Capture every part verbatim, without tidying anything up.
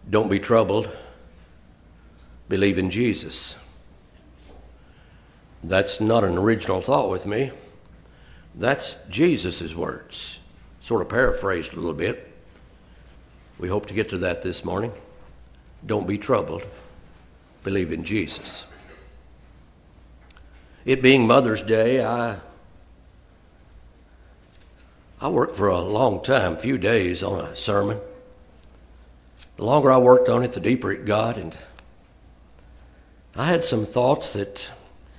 Don't be troubled. Believe in Jesus. That's not an original thought with me. That's Jesus' words, sort of paraphrased a little bit. We hope to get to that this morning. Don't be troubled. Believe in Jesus. It being Mother's Day, I I worked for a long time, a few days on a sermon. The longer I worked on it, the deeper it got, and I had some thoughts that,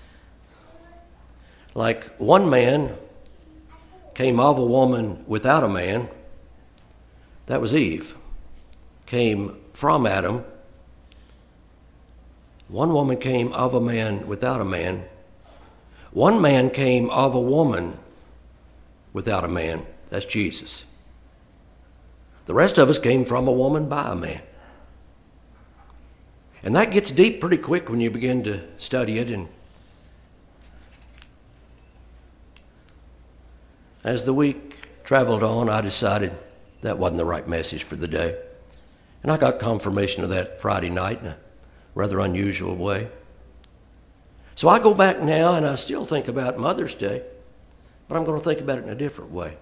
like one man came of a woman without a man, that was Eve, came from Adam. One woman came of a man without a man. One man came of a woman without a man. That's Jesus. The rest of us came from a woman by a man. And that gets deep pretty quick when you begin to study it. And as the week traveled on, I decided that wasn't the right message for the day. And I got confirmation of that Friday night in a rather unusual way. So I go back now and I still think about Mother's Day, but I'm going to think about it in a different way.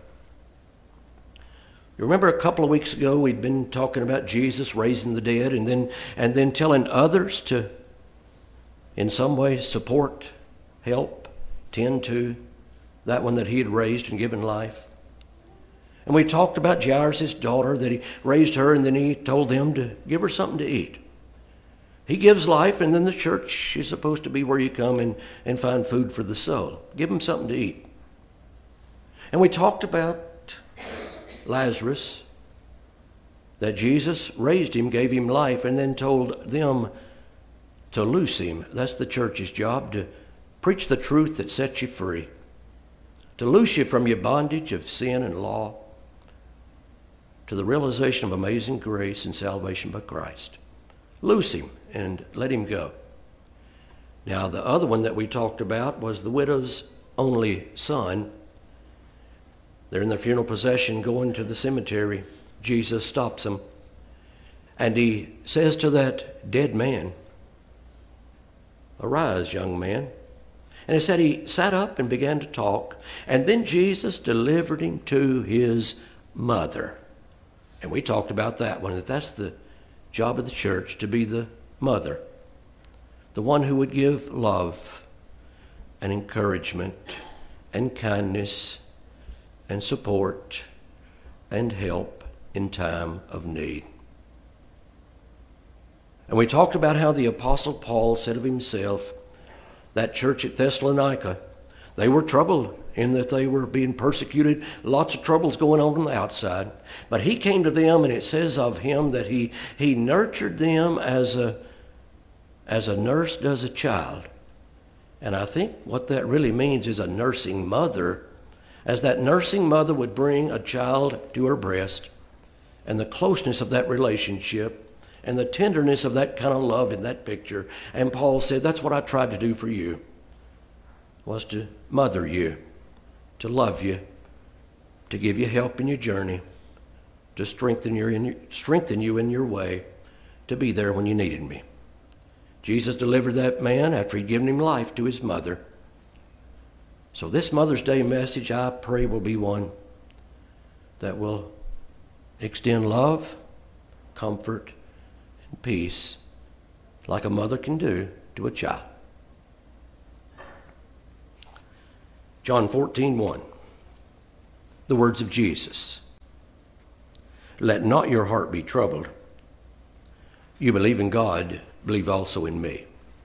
You remember a couple of weeks ago we'd been talking about Jesus raising the dead and then and then telling others to in some way support, help, tend to that one that he had raised and given life. And we talked about Jairus' daughter, that he raised her and then he told them to give her something to eat. He gives life, and then the church is supposed to be where you come and, and find food for the soul. Give them something to eat. And we talked about Lazarus, that Jesus raised him, gave him life, and then told them to loose him. That's the church's job, to preach the truth that sets you free, to loose you from your bondage of sin and law, to the realization of amazing grace and salvation by Christ. Loose him and let him go. Now, the other one that we talked about was the widow's only son. They're in their funeral procession going to the cemetery. Jesus stops them, and he says to that dead man, "Arise, young man." And it said he sat up and began to talk, and then Jesus delivered him to his mother. And we talked about that one, that that's the job of the church, to be the mother, the one who would give love and encouragement and kindness and support and help in time of need. And we talked about how the Apostle Paul said of himself, that church at Thessalonica, they were troubled in that they were being persecuted, lots of troubles going on on the outside. But he came to them, and it says of him that he, he nurtured them as a, as a nurse does a child. And I think what that really means is a nursing mother, as that nursing mother would bring a child to her breast, and the closeness of that relationship and the tenderness of that kind of love in that picture. And Paul said, that's what I tried to do for you, was to mother you, to love you, to give you help in your journey, to strengthen, your, in your, strengthen you in your way, to be there when you needed me. Jesus delivered that man after he'd given him life to his mother. So this Mother's Day message, I pray, will be one that will extend love, comfort, and peace like a mother can do to a child. John fourteen one, the words of Jesus. Let not your heart be troubled. You believe in God, believe also in me.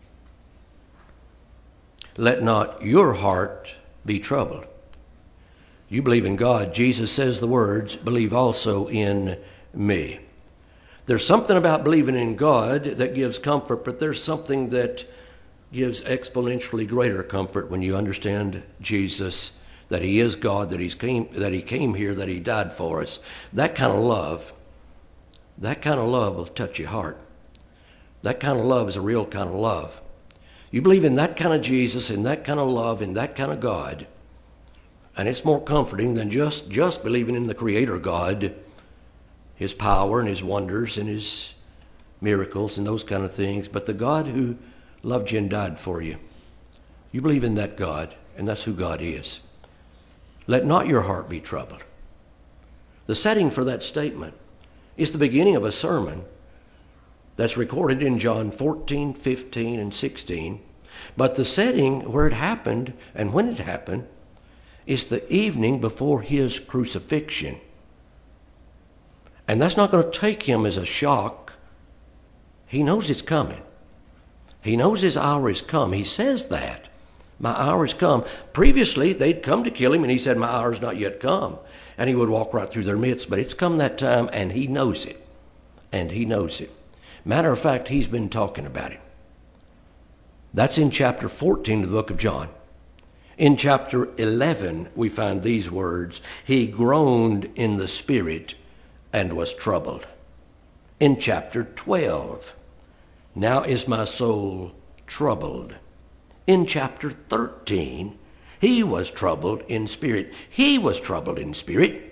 Let not your heart be troubled. You believe in God. Jesus says the words, believe also in me. There's something about believing in God that gives comfort, but there's something that gives exponentially greater comfort when you understand Jesus, that he is God, that, he's came, that he came here, that he died for us. That kind of love, that kind of love will touch your heart. That kind of love is a real kind of love. You believe in that kind of Jesus, in that kind of love, in that kind of God, and it's more comforting than just, just believing in the Creator God, his power and his wonders and his miracles and those kind of things, but the God who loved you and died for you. You believe in that God, and that's who God is. Let not your heart be troubled. The setting for that statement is the beginning of a sermon that's recorded in John fourteen, fifteen, and sixteen. But the setting where it happened and when it happened is the evening before his crucifixion. And that's not going to take him as a shock. He knows it's coming. He knows his hour is come. He says that. My hour is come. Previously, they'd come to kill him, and he said, my hour is not yet come. And he would walk right through their midst. But it's come that time, and he knows it. And he knows it. Matter of fact, he's been talking about it. That's in chapter fourteen of the book of John. In chapter eleven, we find these words, he groaned in the spirit and was troubled. In chapter twelve, now is my soul troubled. In chapter thirteen, he was troubled in spirit. He was troubled in spirit.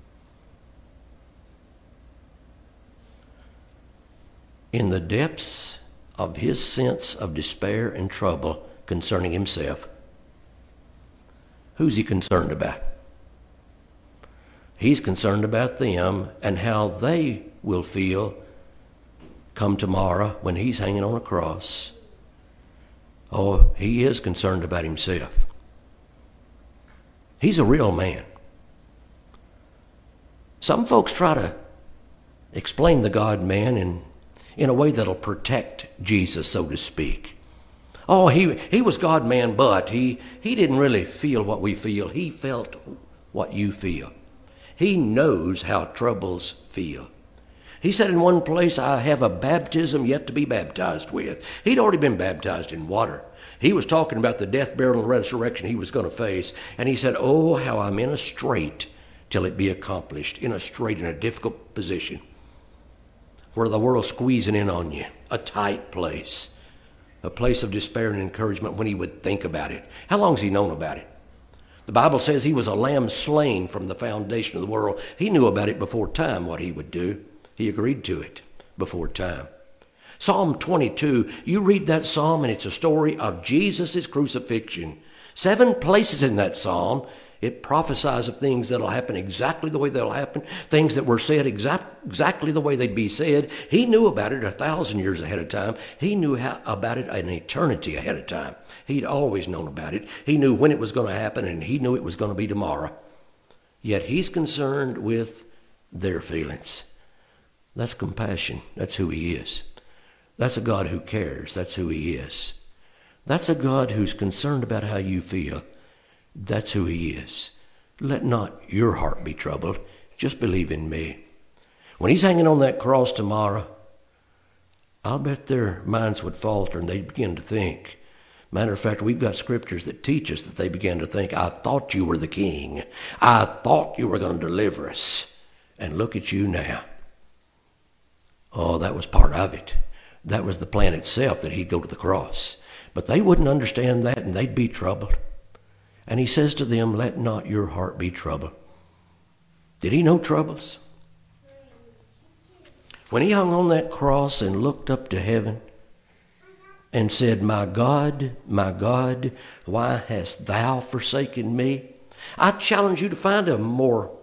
In the depths of his sense of despair and trouble concerning himself, who's he concerned about? He's concerned about them and how they will feel come tomorrow when he's hanging on a cross. Oh, he is concerned about himself. He's a real man. Some folks try to explain the God-man in, in a way that'll protect Jesus, so to speak. Oh, he, he was God-man, but he, he didn't really feel what we feel. He felt what you feel. He knows how troubles feel. He said in one place, I have a baptism yet to be baptized with. He'd already been baptized in water. He was talking about the death, burial, and resurrection he was going to face. And he said, oh, how I'm in a strait till it be accomplished, in a strait, in a difficult position, where the world's squeezing in on you, a tight place, a place of despair and encouragement when he would think about it. How long's he known about it? The Bible says he was a lamb slain from the foundation of the world. He knew about it before time, what he would do. He agreed to it before time. Psalm twenty-two, you read that psalm and it's a story of Jesus' crucifixion. Seven places in that psalm, it prophesies of things that'll happen exactly the way they'll happen, things that were said exact, exactly the way they'd be said. He knew about it a thousand years ahead of time. He knew how, about it an eternity ahead of time. He'd always known about it. He knew when it was going to happen, and he knew it was going to be tomorrow. Yet he's concerned with their feelings. That's compassion. That's who he is. That's a God who cares. That's who he is. That's a God who's concerned about how you feel. That's who he is. Let not your heart be troubled. Just believe in me. When he's hanging on that cross tomorrow, I'll bet their minds would falter and they'd begin to think. Matter of fact, we've got scriptures that teach us that they began to think, I thought you were the king. I thought you were going to deliver us. And look at you now. Oh, that was part of it. That was the plan itself, that he'd go to the cross. But they wouldn't understand that, and they'd be troubled. And he says to them, let not your heart be troubled. Did he know troubles? When he hung on that cross and looked up to heaven and said, my God, my God, why hast thou forsaken me? I challenge you to find a more,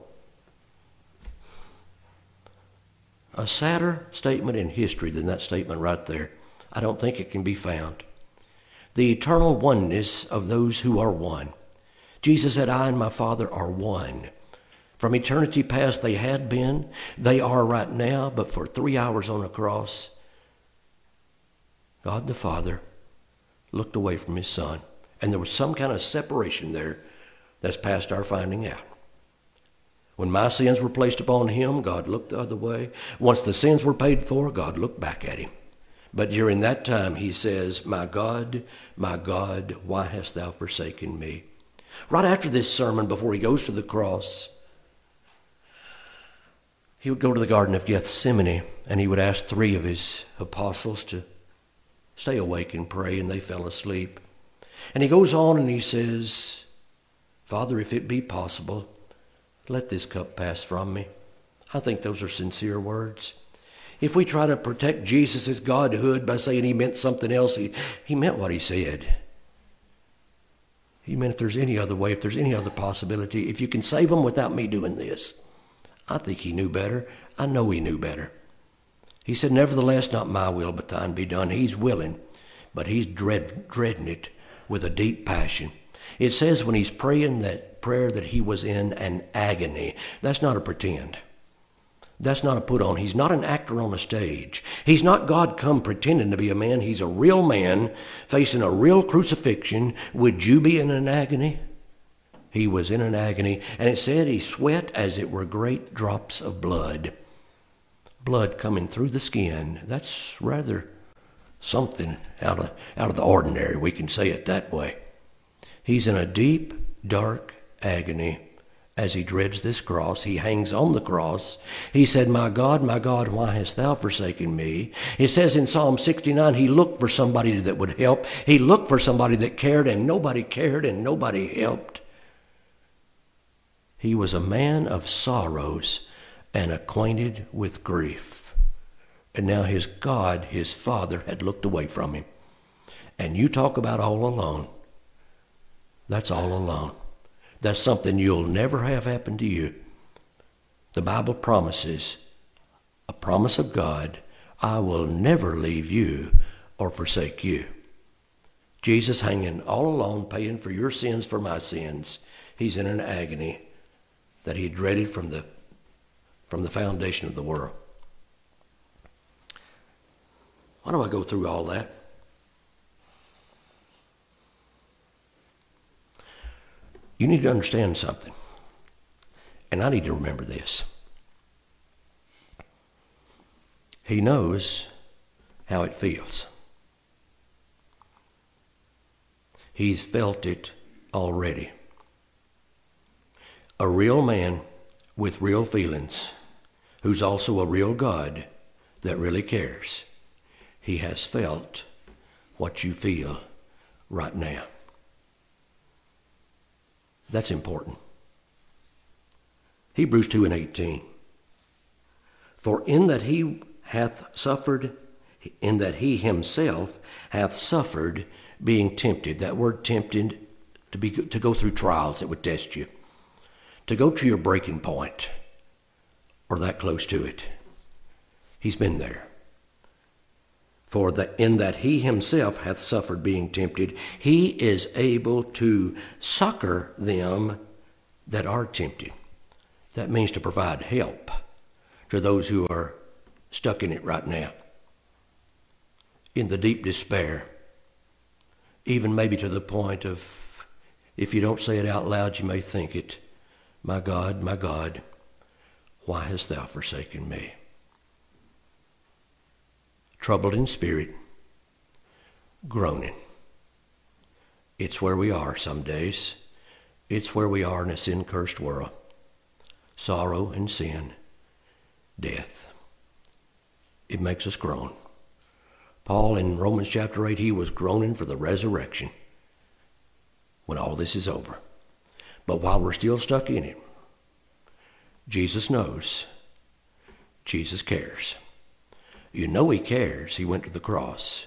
a sadder statement in history than that statement right there. I don't think it can be found. The eternal oneness of those who are one. Jesus said, I and my Father are one. From eternity past they had been, they are right now, but for three hours on a cross, God the Father looked away from his Son. And there was some kind of separation there that's past our finding out. When my sins were placed upon him, God looked the other way. Once the sins were paid for, God looked back at him. But during that time, he says, my God, my God, why hast thou forsaken me? Right after this sermon, before he goes to the cross, he would go to the Garden of Gethsemane, and he would ask three of his apostles to stay awake and pray, and they fell asleep. And he goes on and he says, Father, if it be possible, let this cup pass from me. I think those are sincere words. If we try to protect Jesus' godhood by saying he meant something else, he, he meant what he said. He meant if there's any other way, if there's any other possibility, if you can save them without me doing this. I think he knew better. I know he knew better. He said, nevertheless, not my will, but thine be done. He's willing, but he's dread, dreading it with a deep passion. It says when he's praying that prayer that he was in an agony. That's not a pretend. That's not a put on. He's not an actor on a stage. He's not God come pretending to be a man. He's a real man facing a real crucifixion. Would you be in an agony? He was in an agony. And it said he sweat as it were great drops of blood. Blood coming through the skin. That's rather something out of, out of the ordinary. We can say it that way. He's in a deep, dark agony. As he dreads this cross, he hangs on the cross. He said, my God, my God, why hast thou forsaken me? It says in Psalm sixty-nine, he looked for somebody that would help. He looked for somebody that cared, and nobody cared and nobody helped. He was a man of sorrows and acquainted with grief. And now his God, his Father, had looked away from him. And you talk about all alone. That's all alone. That's something you'll never have happen to you. The Bible promises, a promise of God, I will never leave you or forsake you. Jesus hanging all alone, paying for your sins, for my sins. He's in an agony that he dreaded from the, from the foundation of the world. Why do I go through all that? You need to understand something, and I need to remember this. He knows how it feels. He's felt it already. A real man with real feelings, who's also a real God that really cares. He has felt what you feel right now. That's important. Hebrews two and eighteen. For in that he hath suffered, in that he himself hath suffered being tempted. That word tempted, to be to go through trials that would test you. To go to your breaking point, or that close to it. He's been there. For that in that he himself hath suffered being tempted, he is able to succor them that are tempted. That means to provide help to those who are stuck in it right now, in the deep despair, even maybe to the point of, if you don't say it out loud, you may think it, my God, my God, why hast thou forsaken me? Troubled in spirit, groaning. It's where we are some days. It's where we are in a sin-cursed world. Sorrow and sin, death. It makes us groan. Paul in Romans chapter eight, he was groaning for the resurrection when all this is over. But while we're still stuck in it, Jesus knows. Jesus cares. You know he cares. He went to the cross.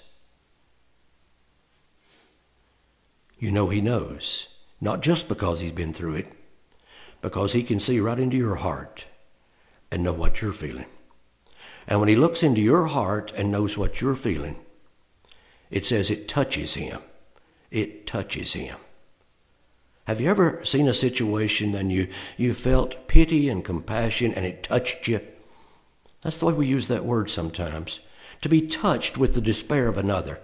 You know he knows. Not just because he's been through it, because he can see right into your heart and know what you're feeling. And when he looks into your heart and knows what you're feeling, it says it touches him. It touches him. Have you ever seen a situation and you, you felt pity and compassion and it touched you? That's the way we use that word sometimes. To be touched with the despair of another.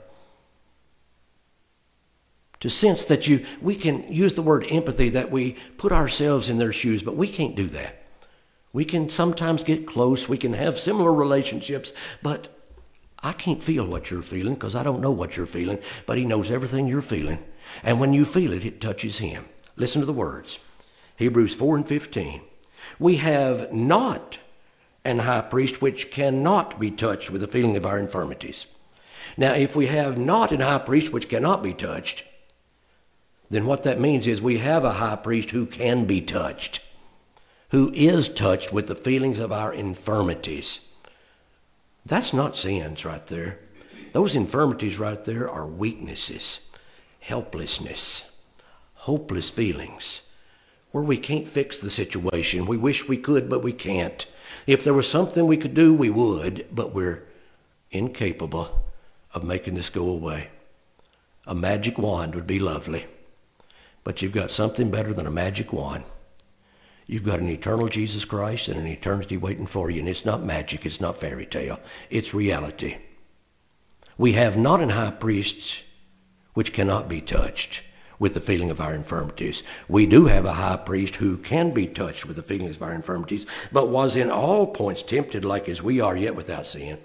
To sense that you, we can use the word empathy, that we put ourselves in their shoes, but we can't do that. We can sometimes get close, we can have similar relationships, but I can't feel what you're feeling because I don't know what you're feeling, but he knows everything you're feeling. And when you feel it, it touches him. Listen to the words. Hebrews four and fifteen. We have not an high priest which cannot be touched with the feeling of our infirmities. Now, if we have not an high priest which cannot be touched, then what that means is we have a high priest who can be touched, who is touched with the feelings of our infirmities. That's not sins right there. Those infirmities right there are weaknesses, helplessness, hopeless feelings, where we can't fix the situation. We wish we could, but we can't. If there was something we could do, we would, but we're incapable of making this go away. A magic wand would be lovely, but you've got something better than a magic wand. You've got an eternal Jesus Christ and an eternity waiting for you, and it's not magic, it's not fairy tale, it's reality. We have not an high priest which cannot be touched with the feeling of our infirmities. We do have a high priest who can be touched with the feelings of our infirmities, but was in all points tempted like as we are, yet without sin.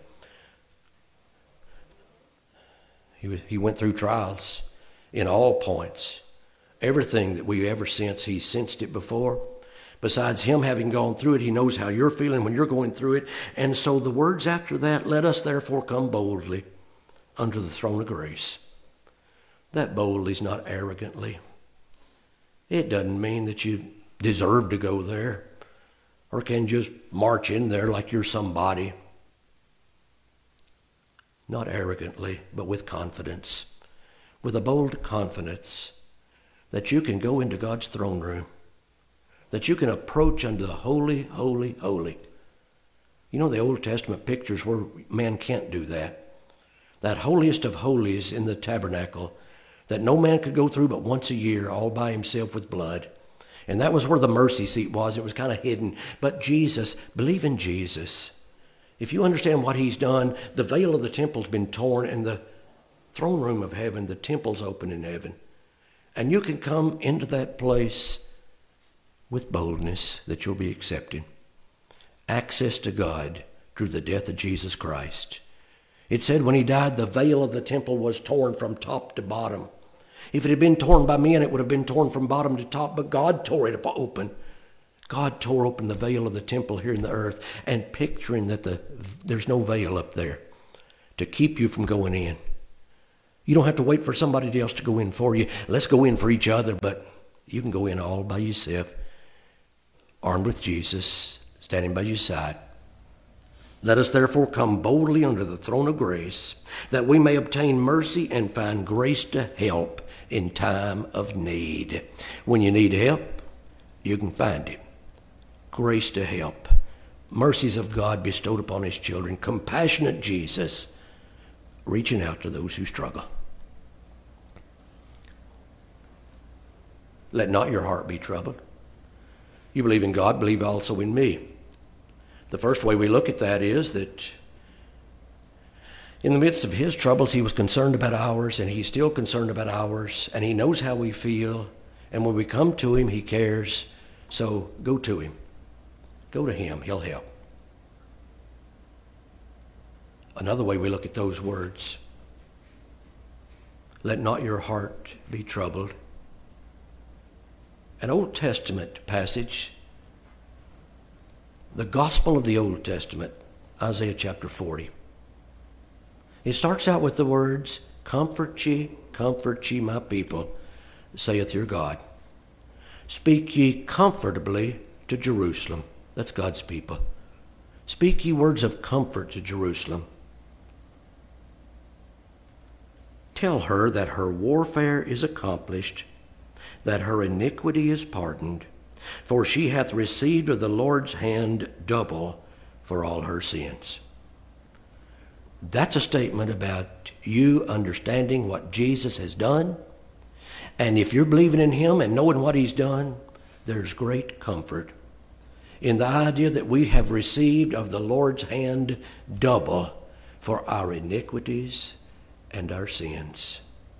He, was, he went through trials in all points. Everything that we ever sense, he sensed it before. Besides him having gone through it, he knows how you're feeling when you're going through it. And so the words after that, let us therefore come boldly unto the throne of grace. That boldly is not arrogantly. It doesn't mean that you deserve to go there or can just march in there like you're somebody. Not arrogantly, but with confidence. With a bold confidence that you can go into God's throne room, that you can approach unto the holy, holy, holy. You know the Old Testament pictures where man can't do that. That holiest of holies in the tabernacle that no man could go through but once a year all by himself with blood. And that was where the mercy seat was. It was kind of hidden. But Jesus, believe in Jesus. If you understand what he's done, the veil of the temple's been torn and the throne room of heaven, the temple's open in heaven. And you can come into that place with boldness that you'll be accepted. Access to God through the death of Jesus Christ. It said when he died, the veil of the temple was torn from top to bottom. If it had been torn by men, it would have been torn from bottom to top, but God tore it open. God tore open the veil of the temple here in the earth, and picturing that the there's no veil up there to keep you from going in. You don't have to wait for somebody else to go in for you. Let's go in for each other, but you can go in all by yourself, armed with Jesus, standing by your side. Let us therefore come boldly under the throne of grace, that we may obtain mercy and find grace to help in time of need. When you need help, you can find it. Grace to help. Mercies of God bestowed upon his children. Compassionate Jesus reaching out to those who struggle. Let not your heart be troubled. You believe in God, believe also in me. The first way we look at that is that in the midst of his troubles, he was concerned about ours, and he's still concerned about ours, and he knows how we feel. And when we come to him, he cares. So go to him. Go to him. He'll help. Another way we look at those words, let not your heart be troubled. An Old Testament passage, the gospel of the Old Testament, Isaiah chapter forty. It starts out with the words, comfort ye, comfort ye my people, saith your God. Speak ye comfortably to Jerusalem. That's God's people. Speak ye words of comfort to Jerusalem. Tell her that her warfare is accomplished, that her iniquity is pardoned, for she hath received of the Lord's hand double for all her sins. That's a statement about you understanding what Jesus has done. And if you're believing in him and knowing what he's done, there's great comfort in the idea that we have received of the Lord's hand double for our iniquities and our sins.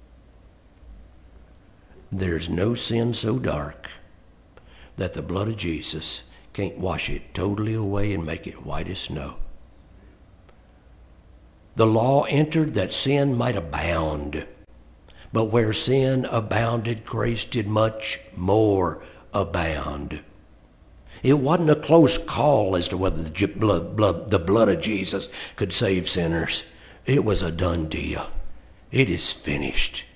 There's no sin so dark that the blood of Jesus can't wash it totally away and make it white as snow. The law entered that sin might abound, but where sin abounded, grace did much more abound. It wasn't a close call as to whether the blood, blood, the blood of Jesus could save sinners. It was a done deal. It is finished.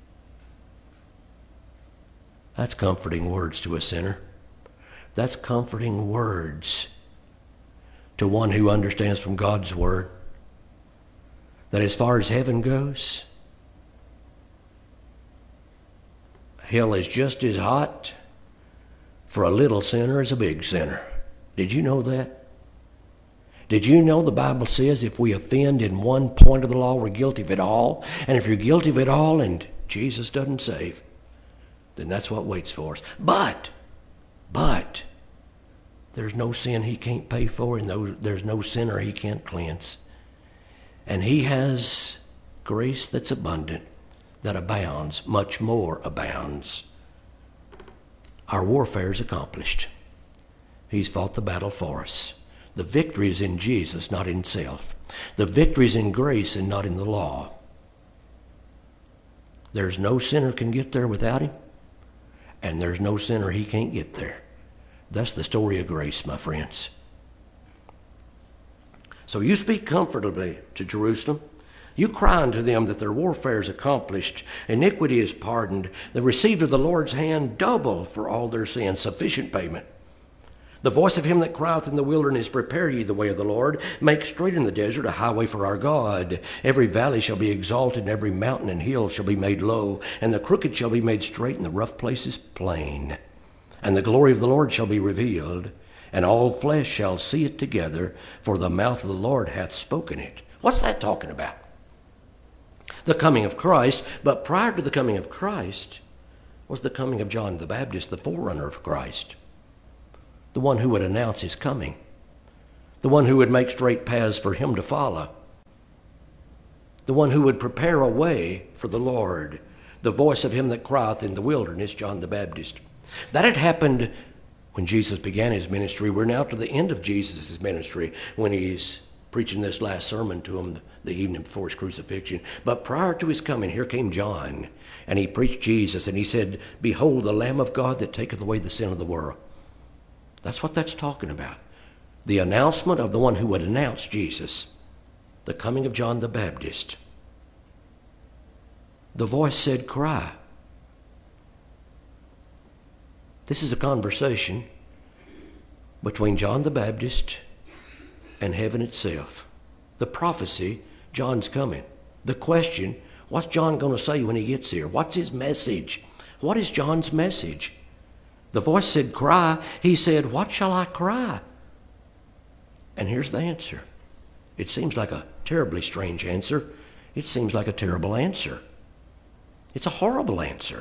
That's comforting words to a sinner. That's comforting words to one who understands from God's word that as far as heaven goes, hell is just as hot for a little sinner as a big sinner. Did you know that? Did you know the Bible says if we offend in one point of the law, we're guilty of it all? And if you're guilty of it all and Jesus doesn't save, then that's what waits for us. But, but, there's no sin he can't pay for, and there's no sinner he can't cleanse. And he has grace that's abundant, that abounds, much more abounds. Our warfare is accomplished. He's fought the battle for us. The victory is in Jesus, not in self. The victory is in grace and not in the law. There's no sinner can get there without him, and there's no sinner he can't get there. That's the story of grace, my friends. So you speak comfortably to Jerusalem. You cry unto them that their warfare is accomplished, iniquity is pardoned, they received of the Lord's hand double for all their sins, sufficient payment. The voice of him that crieth in the wilderness, prepare ye the way of the Lord, make straight in the desert a highway for our God. Every valley shall be exalted, and every mountain and hill shall be made low, and the crooked shall be made straight, and the rough places plain. And the glory of the Lord shall be revealed, and all flesh shall see it together, for the mouth of the Lord hath spoken it. What's that talking about? The coming of Christ. But prior to the coming of Christ was the coming of John the Baptist, the forerunner of Christ, the one who would announce his coming, the one who would make straight paths for him to follow, the one who would prepare a way for the Lord, the voice of him that crieth in the wilderness, John the Baptist. That had happened when Jesus began his ministry. We're now to the end of Jesus' ministry when he's preaching this last sermon to them the evening before his crucifixion. But prior to his coming, here came John, and he preached Jesus, and he said, behold, the Lamb of God that taketh away the sin of the world. That's what that's talking about. The announcement of the one who would announce Jesus, the coming of John the Baptist. The voice said, cry. This is a conversation between John the Baptist and heaven itself. The prophecy, John's coming. The question, what's John going to say when he gets here? What's his message? What is John's message? The voice said, cry. He said, what shall I cry? And here's the answer. It seems like a terribly strange answer. It seems like a terrible answer. It's a horrible answer.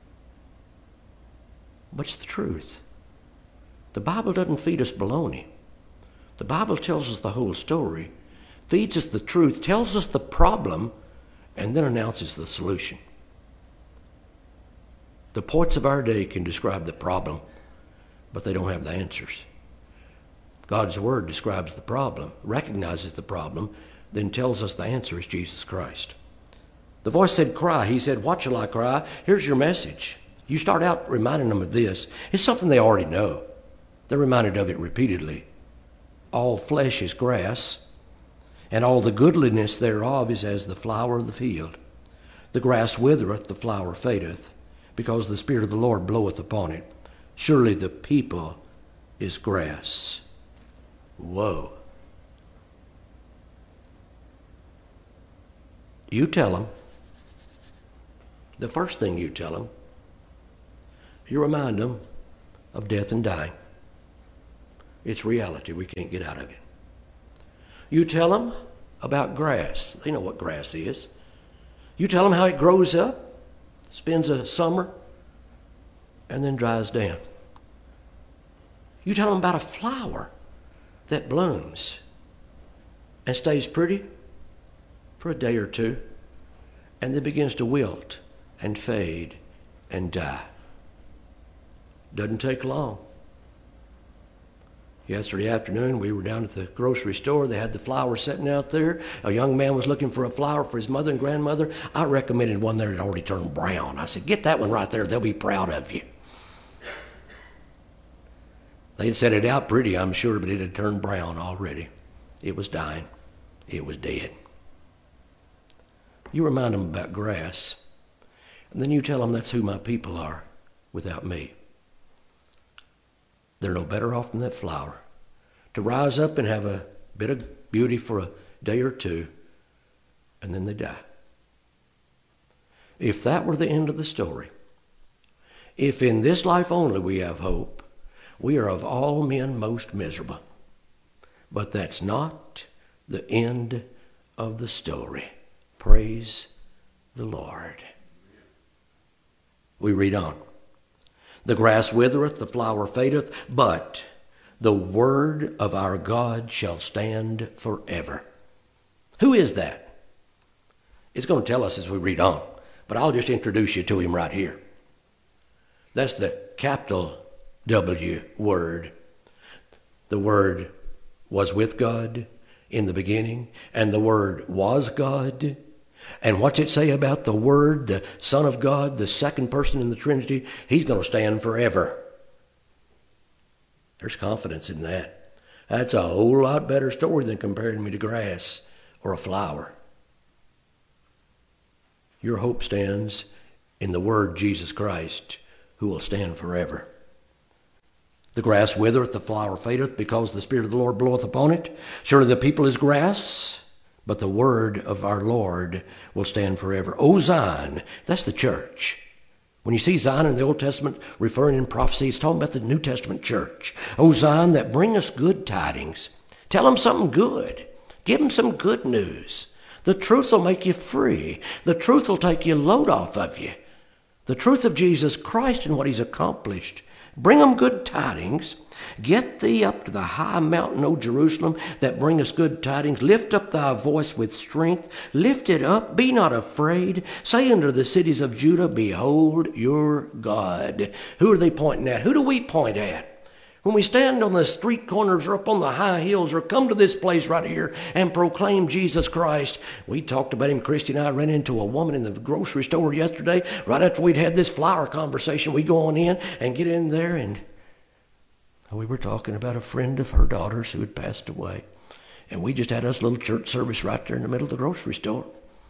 But it's the truth. The Bible doesn't feed us baloney. The Bible tells us the whole story, feeds us the truth, tells us the problem, and then announces the solution. The poets of our day can describe the problem, but they don't have the answers. God's Word describes the problem, recognizes the problem, then tells us the answer is Jesus Christ. The voice said, cry. He said, what shall I cry? Here's your message. You start out reminding them of this. It's something they already know. They're reminded of it repeatedly. All flesh is grass, and all the goodliness thereof is as the flower of the field. The grass withereth, the flower fadeth, because the Spirit of the Lord bloweth upon it. Surely the people is grass. Whoa. You tell them, the first thing you tell them, you remind them of death and dying. It's reality. We can't get out of it. You tell them about grass. They know what grass is. You tell them how it grows up, spends a summer, and then dries down. You tell them about a flower that blooms and stays pretty for a day or two, and then begins to wilt and fade and die. Doesn't take long. Yesterday afternoon, we were down at the grocery store. They had the flowers sitting out there. A young man was looking for a flower for his mother and grandmother. I recommended one there that already turned brown. I said, get that one right there. They'll be proud of you. They'd set it out pretty, I'm sure, but it had turned brown already. It was dying. It was dead. You remind them about grass, and then you tell them that's who my people are without me. They're no better off than that flower. To rise up and have a bit of beauty for a day or two, and then they die. If that were the end of the story, if in this life only we have hope, we are of all men most miserable. But that's not the end of the story. Praise the Lord. We read on. The grass withereth, the flower fadeth, but the word of our God shall stand forever. Who is that? It's going to tell us as we read on, but I'll just introduce you to him right here. That's the capital W word. The Word was with God in the beginning, and the Word was God. And what's it say about the Word, the Son of God, the second person in the Trinity? He's going to stand forever. There's confidence in that. That's a whole lot better story than comparing me to grass or a flower. Your hope stands in the Word, Jesus Christ, who will stand forever. The grass withereth, the flower fadeth, because the Spirit of the Lord bloweth upon it. Surely the people is grass, but the word of our Lord will stand forever. O Zion, that's the church. When you see Zion in the Old Testament referring in prophecy, it's talking about the New Testament church. O Zion, that bring us good tidings. Tell them something good. Give them some good news. The truth will make you free. The truth will take your load off of you. The truth of Jesus Christ and what he's accomplished. Bring them good tidings. Get thee up to the high mountain, O Jerusalem, that bringest good tidings. Lift up thy voice with strength. Lift it up. Be not afraid. Say unto the cities of Judah, behold your God. Who are they pointing at? Who do we point at? When we stand on the street corners or up on the high hills or come to this place right here and proclaim Jesus Christ. We talked about him. Christy and I ran into a woman in the grocery store yesterday. Right after we'd had this flower conversation, we go on in and get in there, and we were talking about a friend of her daughter's who had passed away. And we just had us a little church service right there in the middle of the grocery store.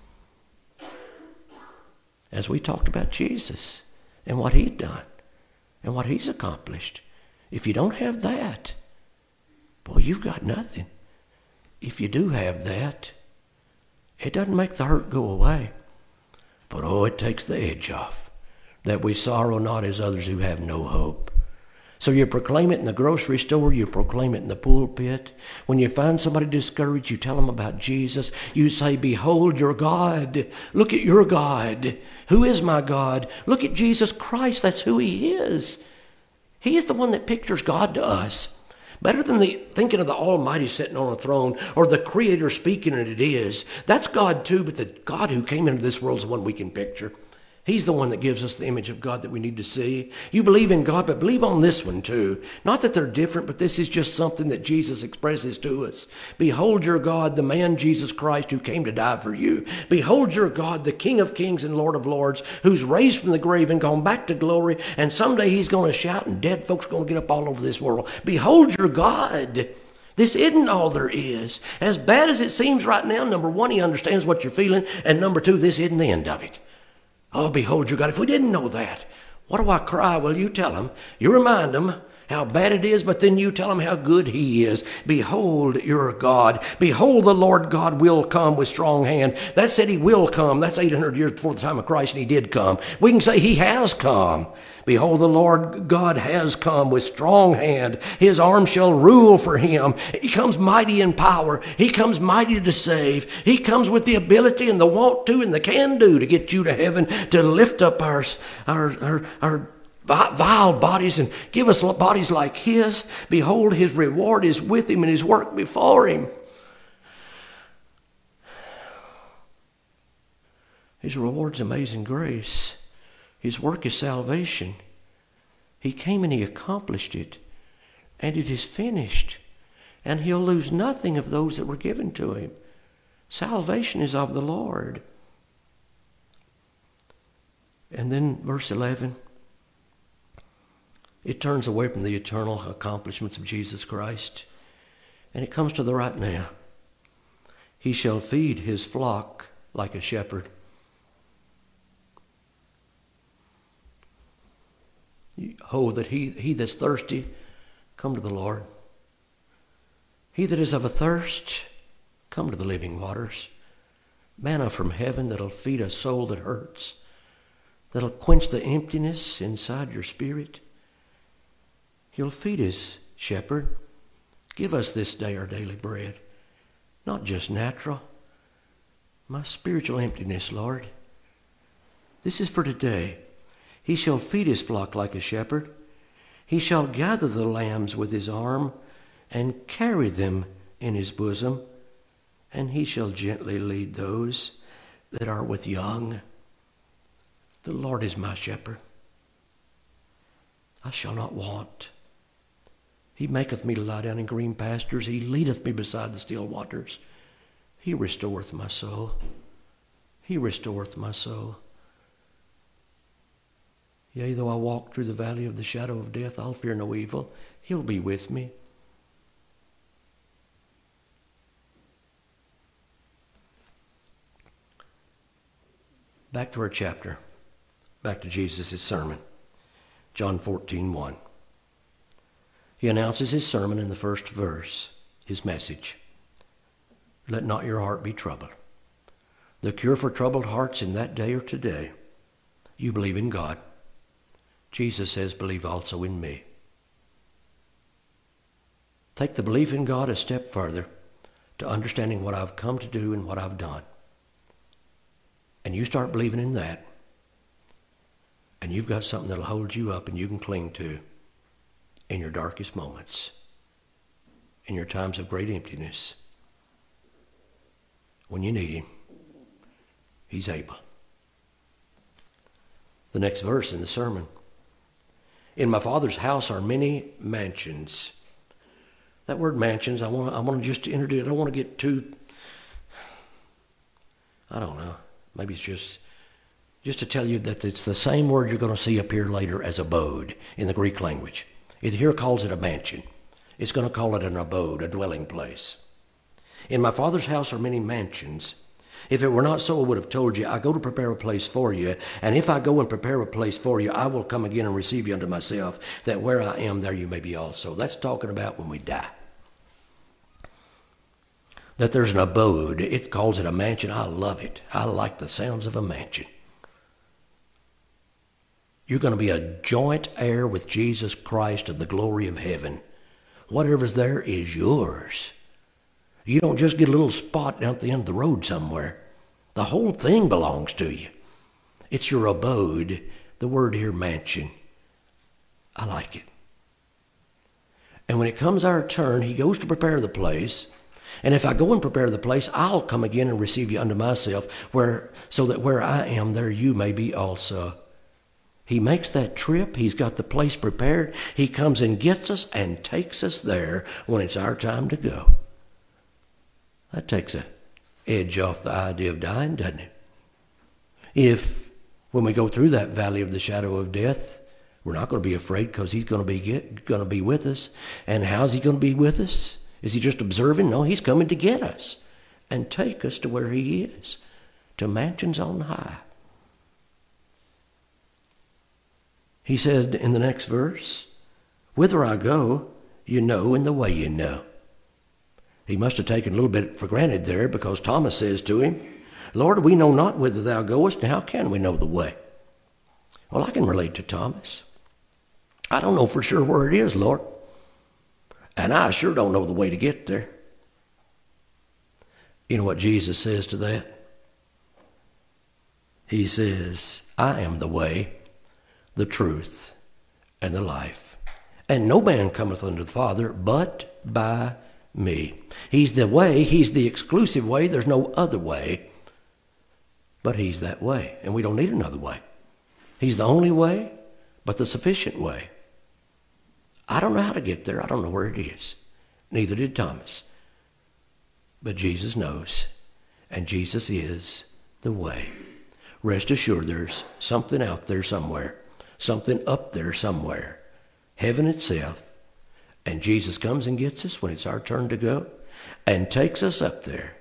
As we talked about Jesus and what he'd done and what he's accomplished. If you don't have that, boy, you've got nothing. If you do have that, it doesn't make the hurt go away. But oh, it takes the edge off, that we sorrow not as others who have no hope. So you proclaim it in the grocery store, you proclaim it in the pulpit. When you find somebody discouraged, you tell them about Jesus. You say, behold your God. Look at your God. Who is my God? Look at Jesus Christ. That's who he is. He's the one that pictures God to us. Better than the thinking of the Almighty sitting on a throne or the Creator speaking, and it is. That's God too, but the God who came into this world is the one we can picture. He's the one that gives us the image of God that we need to see. You believe in God, but believe on this one too. Not that they're different, but this is just something that Jesus expresses to us. Behold your God, the man Jesus Christ who came to die for you. Behold your God, the King of kings and Lord of lords, who's raised from the grave and gone back to glory. And someday he's going to shout and dead folks are going to get up all over this world. Behold your God. This isn't all there is. As bad as it seems right now, number one, he understands what you're feeling. And number two, this isn't the end of it. Oh, behold your God. If we didn't know that, what do I cry? Well, you tell them. You remind them how bad it is, but then you tell them how good he is. Behold your God. Behold, the Lord God will come with strong hand. That said he will come. That's eight hundred years before the time of Christ, and he did come. We can say he has come. Behold, the Lord God has come with strong hand. His arm shall rule for him. He comes mighty in power. He comes mighty to save. He comes with the ability and the want to and the can do to get you to heaven, to lift up our, our, our, our vile bodies and give us bodies like his. Behold, his reward is with him and his work before him. His reward's amazing grace. His work is salvation. He came and he accomplished it. And it is finished. And he'll lose nothing of those that were given to him. Salvation is of the Lord. And then verse eleven. It turns away from the eternal accomplishments of Jesus Christ. And it comes to the right now. He shall feed his flock like a shepherd. Oh, that he, he that's thirsty, come to the Lord. He that is of a thirst, come to the living waters. Manna from heaven that'll feed a soul that hurts, that'll quench the emptiness inside your spirit. He'll feed us, shepherd. Give us this day our daily bread, not just natural. My spiritual emptiness, Lord. This is for today. He shall feed his flock like a shepherd. He shall gather the lambs with his arm and carry them in his bosom, and he shall gently lead those that are with young. The Lord is my shepherd. I shall not want. He maketh me to lie down in green pastures. He leadeth me beside the still waters. He restoreth my soul. He restoreth my soul. Yea, though I walk through the valley of the shadow of death, I'll fear no evil. He'll be with me. Back to our chapter. Back to Jesus' sermon. John fourteen one. He announces his sermon in the first verse, his message. Let not your heart be troubled. The cure for troubled hearts in that day or today, you believe in God. Jesus says, believe also in me. Take the belief in God a step further to understanding what I've come to do and what I've done. And you start believing in that, and you've got something that'll hold you up and you can cling to in your darkest moments, in your times of great emptiness. When you need him, he's able. The next verse in the sermon. In my Father's house are many mansions. That word mansions, I want, I want to just introduce it. I don't want to get too, I don't know, maybe it's just, just to tell you that it's the same word you're going to see appear later as abode in the Greek language. It here calls it a mansion. It's going to call it an abode, a dwelling place. In my Father's house are many mansions. If it were not so, I would have told you, I go to prepare a place for you. And if I go and prepare a place for you, I will come again and receive you unto myself, that where I am, there you may be also. That's talking about when we die. That there's an abode. It calls it a mansion. I love it. I like the sounds of a mansion. You're going to be a joint heir with Jesus Christ of the glory of heaven. Whatever's there is yours. You don't just get a little spot down at the end of the road somewhere. The whole thing belongs to you. It's your abode. The word here, mansion. I like it. And when it comes our turn, he goes to prepare the place. And if I go and prepare the place, I'll come again and receive you unto myself, where so that where I am, there you may be also. He makes that trip. He's got the place prepared. He comes and gets us and takes us there when it's our time to go. That takes a edge off the idea of dying, doesn't it? If, when we go through that valley of the shadow of death, we're not going to be afraid because he's going to be get, going to be with us. And how's he going to be with us? Is he just observing? No, he's coming to get us and take us to where he is, to mansions on high. He said in the next verse, whither I go, you know, and the way you know. He must have taken a little bit for granted there, because Thomas says to him, Lord, we know not whither thou goest, and how can we know the way? Well, I can relate to Thomas. I don't know for sure where it is, Lord. And I sure don't know the way to get there. You know what Jesus says to that? He says, I am the way, the truth, and the life. And no man cometh unto the Father but by me. He's the way. He's the exclusive way. There's no other way. But he's that way. And we don't need another way. He's the only way, but the sufficient way. I don't know how to get there. I don't know where it is. Neither did Thomas. But Jesus knows. And Jesus is the way. Rest assured, there's something out there somewhere. Something up there somewhere. Heaven itself. And Jesus comes and gets us when it's our turn to go and takes us up there.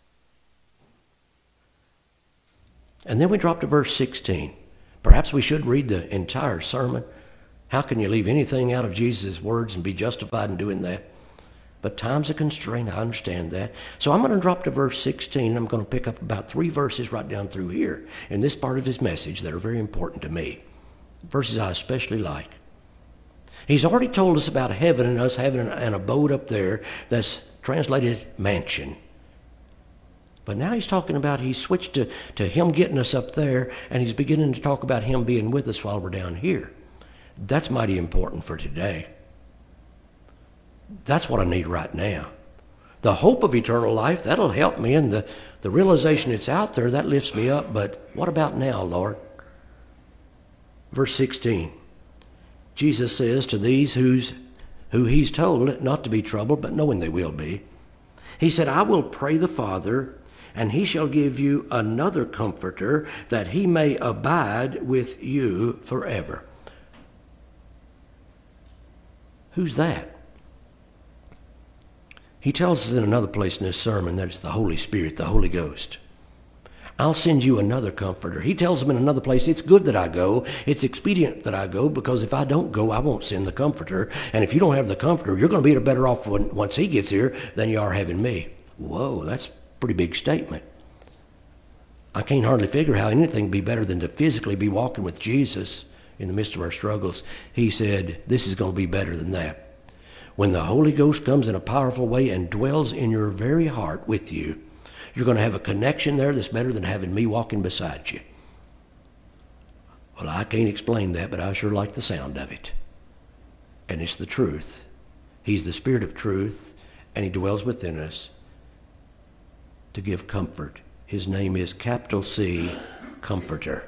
And then we drop to verse sixteen. Perhaps we should read the entire sermon. How can you leave anything out of Jesus' words and be justified in doing that? But time's a constraint. I understand that. So I'm going to drop to verse sixteen, and I'm going to pick up about three verses right down through here in this part of his message that are very important to me. Verses I especially like. He's already told us about heaven and us having an, an abode up there that's translated mansion. But now he's talking about, he's switched to, to him getting us up there, and he's beginning to talk about him being with us while we're down here. That's mighty important for today. That's what I need right now. The hope of eternal life, that'll help me, and the, the realization it's out there, that lifts me up. But what about now, Lord? Verse sixteen. Jesus says to these who's, who he's told not to be troubled, but knowing they will be. He said, I will pray the Father, and he shall give you another comforter, that he may abide with you forever. Who's that? He tells us in another place in this sermon that it's the Holy Spirit, the Holy Ghost. I'll send you another comforter. He tells them in another place, it's good that I go. It's expedient that I go, because if I don't go, I won't send the comforter. And if you don't have the comforter, you're going to be better off when, once he gets here than you are having me. Whoa, that's a pretty big statement. I can't hardly figure how anything would be better than to physically be walking with Jesus in the midst of our struggles. He said, this is going to be better than that. When the Holy Ghost comes in a powerful way and dwells in your very heart with you, you're going to have a connection there that's better than having me walking beside you. Well, I can't explain that, but I sure like the sound of it. And it's the truth. He's the Spirit of truth, and he dwells within us to give comfort. His name is capital C, Comforter.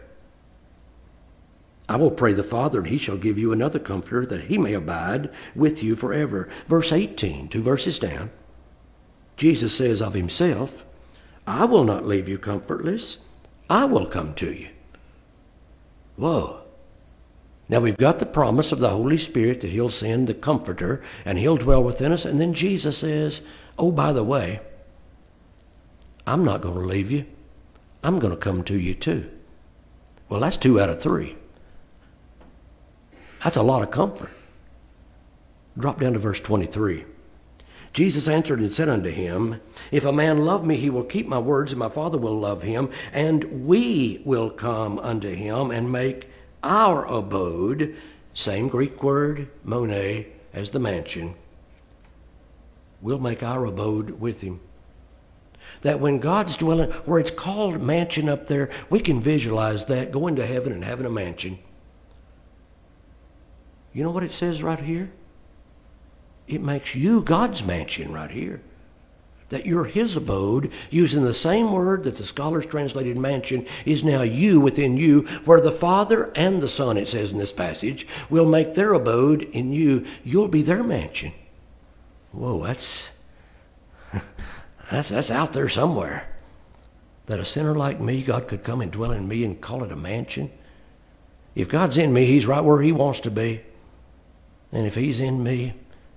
I will pray the Father, and he shall give you another comforter, that he may abide with you forever. Verse eighteen, two verses down, Jesus says of himself, I will not leave you comfortless. I will come to you. Whoa. Now we've got the promise of the Holy Spirit that he'll send the comforter, and he'll dwell within us. And then Jesus says, oh, by the way, I'm not going to leave you. I'm going to come to you too. Well, that's two out of three. That's a lot of comfort. Drop down to verse twenty-three. Jesus answered and said unto him, if a man love me, he will keep my words, and my Father will love him, and we will come unto him and make our abode, same Greek word, mone, as the mansion. We'll make our abode with him. That when God's dwelling, where it's called mansion up there, we can visualize that, going to heaven and having a mansion. You know what it says right here? It makes you God's mansion right here. That you're his abode, using the same word that the scholars translated mansion, is now you within you, where the Father and the Son, it says in this passage, will make their abode in you. You'll be their mansion. Whoa, that's, that's, that's out there somewhere. That a sinner like me, God could come and dwell in me and call it a mansion. If God's in me, he's right where he wants to be. And if he's in me,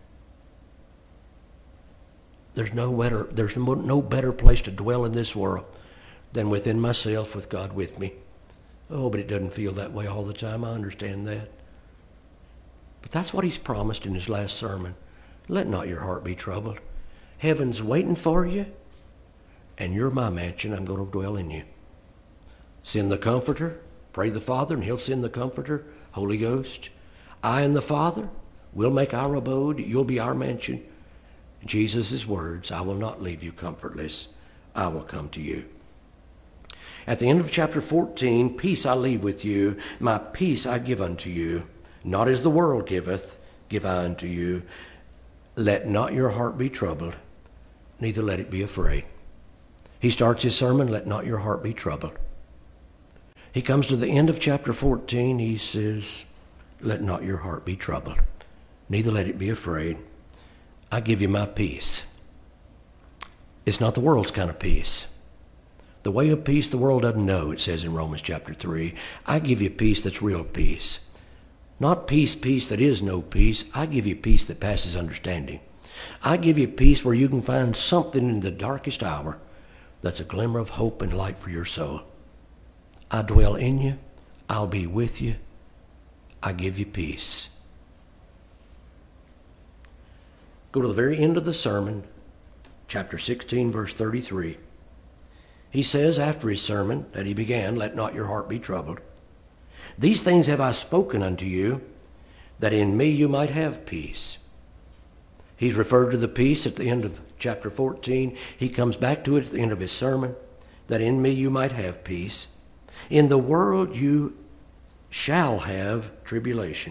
there's no better, there's no better place to dwell in this world than within myself with God with me. Oh, but it doesn't feel that way all the time. I understand that. But that's what he's promised in his last sermon. Let not your heart be troubled. Heaven's waiting for you, and you're my mansion. I'm going to dwell in you. Send the Comforter. Pray the Father, and he'll send the Comforter, Holy Ghost. I and the Father will make our abode. You'll be our mansion. Jesus' words, I will not leave you comfortless. I will come to you. At the end of chapter fourteen, peace I leave with you. My peace I give unto you. Not as the world giveth, give I unto you. Let not your heart be troubled, neither let it be afraid. He starts his sermon, let not your heart be troubled. He comes to the end of chapter fourteen, he says, let not your heart be troubled, neither let it be afraid. I give you my peace. It's not the world's kind of peace. The way of peace the world doesn't know, it says in Romans chapter three. I give you peace that's real peace. Not peace, peace that is no peace. I give you peace that passes understanding. I give you peace where you can find something in the darkest hour that's a glimmer of hope and light for your soul. I dwell in you. I'll be with you. I give you peace. Go to the very end of the sermon, chapter sixteen, verse thirty-three. He says after his sermon that he began, "Let not your heart be troubled. These things have I spoken unto you, that in me you might have peace." He's referred to the peace at the end of chapter fourteen. He comes back to it at the end of his sermon, that in me you might have peace. In the world you shall have tribulation.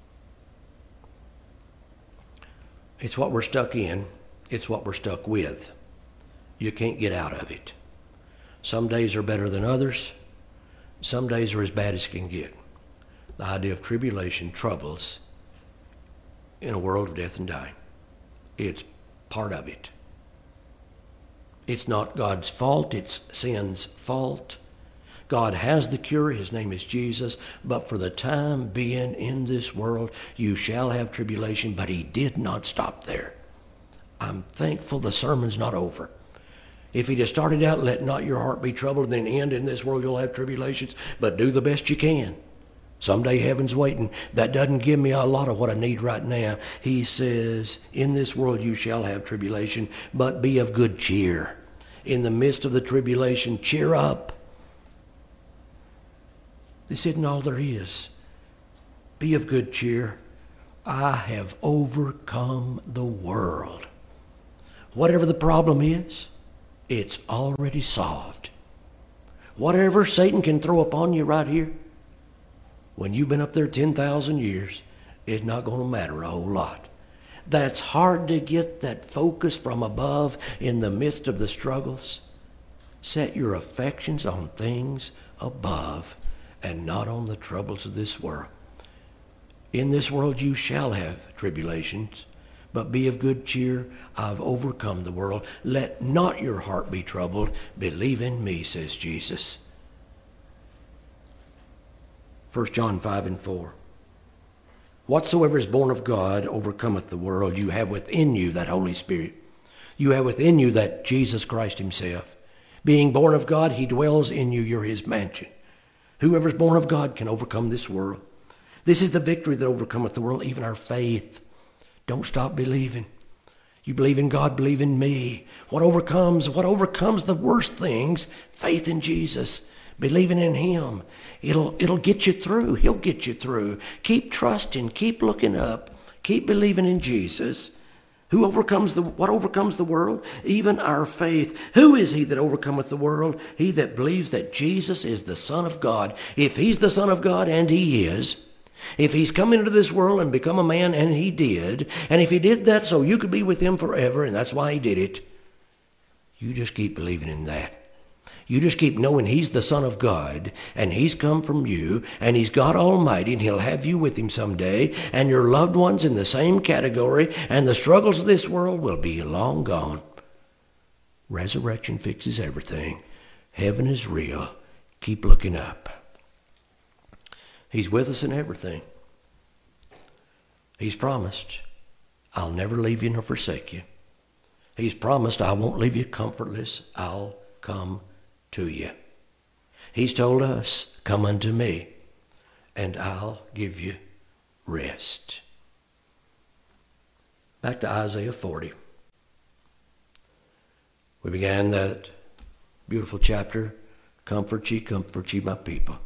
It's what we're stuck in. It's what we're stuck with. You can't get out of it. Some days are better than others. Some days are as bad as it can get. The idea of tribulation troubles in a world of death and dying. It's part of it. It's not God's fault. It's sin's fault. God has the cure. His name is Jesus. But for the time being in this world, you shall have tribulation. But he did not stop there. I'm thankful the sermon's not over. If he'd have started out, "Let not your heart be troubled," then end, "In this world you'll have tribulations, but do the best you can. Someday heaven's waiting." That doesn't give me a lot of what I need right now. He says, "In this world you shall have tribulation, but be of good cheer." In the midst of the tribulation, cheer up. This isn't all there is. Be of good cheer. I have overcome the world. Whatever the problem is, it's already solved. Whatever Satan can throw upon you right here, when you've been up there ten thousand years, it's not going to matter a whole lot. That's hard to get that focus from above in the midst of the struggles. Set your affections on things above and not on the troubles of this world. In this world you shall have tribulations, but be of good cheer. I've overcome the world. Let not your heart be troubled. Believe in me, says Jesus. First John five and four. Whatsoever is born of God overcometh the world. You have within you that Holy Spirit. You have within you that Jesus Christ himself. Being born of God, he dwells in you. You're his mansion. Whoever is born of God can overcome this world. This is the victory that overcometh the world, even our faith. Don't stop believing. You believe in God, believe in me. What overcomes, what overcomes the worst things? Faith in Jesus. Believing in him. It'll, it'll get you through. He'll get you through. Keep trusting. Keep looking up. Keep believing in Jesus. Who overcomes the, what overcomes the world? Even our faith. Who is he that overcometh the world? He that believes that Jesus is the Son of God. If he's the Son of God, and he is, if he's come into this world and become a man, and he did, and if he did that so you could be with him forever, and that's why he did it, you just keep believing in that. You just keep knowing he's the Son of God, and he's come from you, and he's God Almighty, and he'll have you with him someday, and your loved ones in the same category, and the struggles of this world will be long gone. Resurrection fixes everything. Heaven is real. Keep looking up. He's with us in everything. He's promised, I'll never leave you nor forsake you. He's promised, I won't leave you comfortless. I'll come to you. He's told us, come unto me, and I'll give you rest. Back to Isaiah forty. We began that beautiful chapter, comfort ye, comfort ye, my people.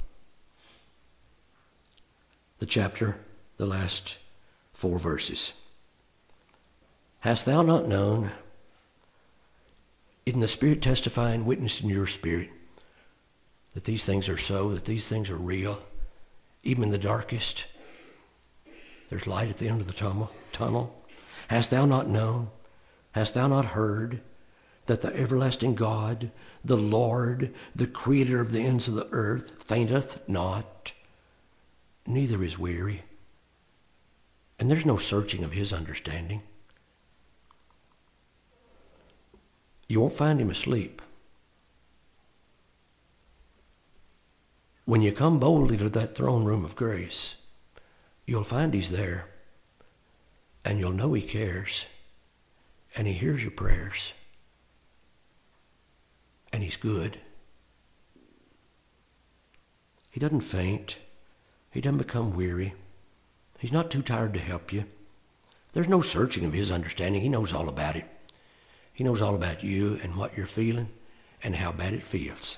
The chapter, the last four verses. Hast thou not known? Isn't the Spirit testifying, witnessing your spirit, that these things are so, that these things are real? Even in the darkest, there's light at the end of the tunnel. tunnel. Hast thou not known? Hast thou not heard that the everlasting God, the Lord, the Creator of the ends of the earth, fainteth not, neither is weary, and there's no searching of his understanding? You won't find him asleep. When you come boldly to that throne room of grace, you'll find he's there, and you'll know he cares, and he hears your prayers, and he's good. He doesn't faint. He doesn't become weary. He's not too tired to help you. There's no searching of his understanding. He knows all about it. He knows all about you and what you're feeling and how bad it feels.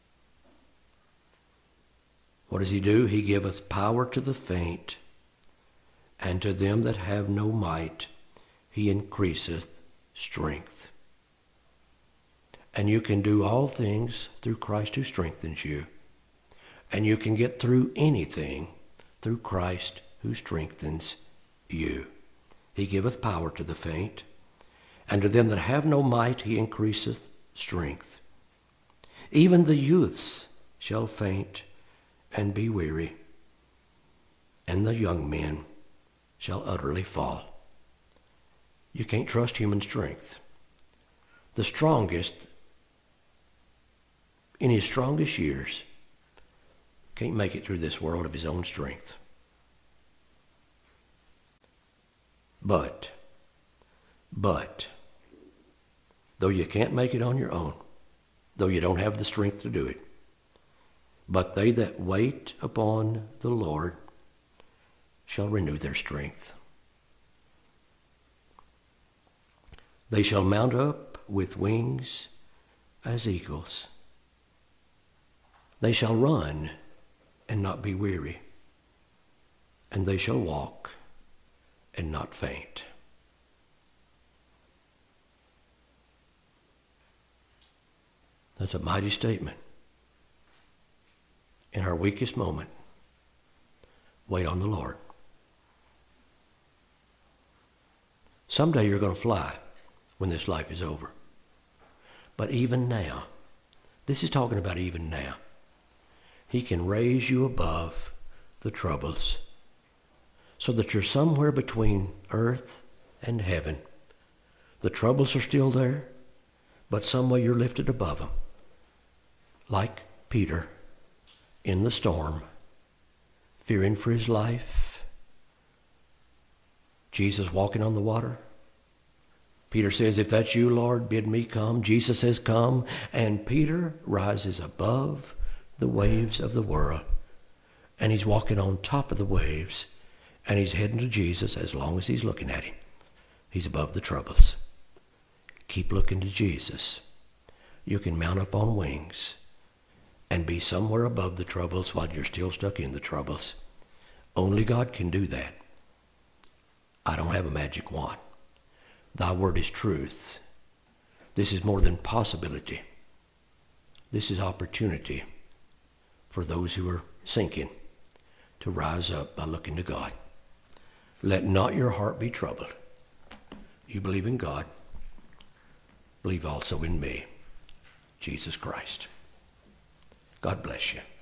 What does he do? He giveth power to the faint, and to them that have no might he increaseth strength. And you can do all things through Christ who strengthens you. And you can get through anything through Christ who strengthens you. He giveth power to the faint, and to them that have no might he increaseth strength. Even the youths shall faint and be weary, and the young men shall utterly fall. You can't trust human strength. The strongest, in his strongest years, can't make it through this world of his own strength. But, but, though you can't make it on your own, though you don't have the strength to do it, but they that wait upon the Lord shall renew their strength. They shall mount up with wings as eagles. They shall run and not be weary, and they shall walk and not faint. That's a mighty statement. In our weakest moment, wait on the Lord. Someday you're going to fly when this life is over. But even now, this is talking about even now, he can raise you above the troubles so that you're somewhere between earth and heaven. The troubles are still there, but some way you're lifted above them. Like Peter in the storm, fearing for his life. Jesus walking on the water. Peter says, if that's you, Lord, bid me come. Jesus says, come. And Peter rises above the waves of the world. And he's walking on top of the waves. And he's heading to Jesus as long as he's looking at him. He's above the troubles. Keep looking to Jesus. You can mount up on wings and be somewhere above the troubles while you're still stuck in the troubles. Only God can do that. I don't have a magic wand. Thy word is truth. This is more than possibility. This is opportunity for those who are sinking to rise up by looking to God. Let not your heart be troubled. You believe in God. Believe also in me, Jesus Christ. God bless you.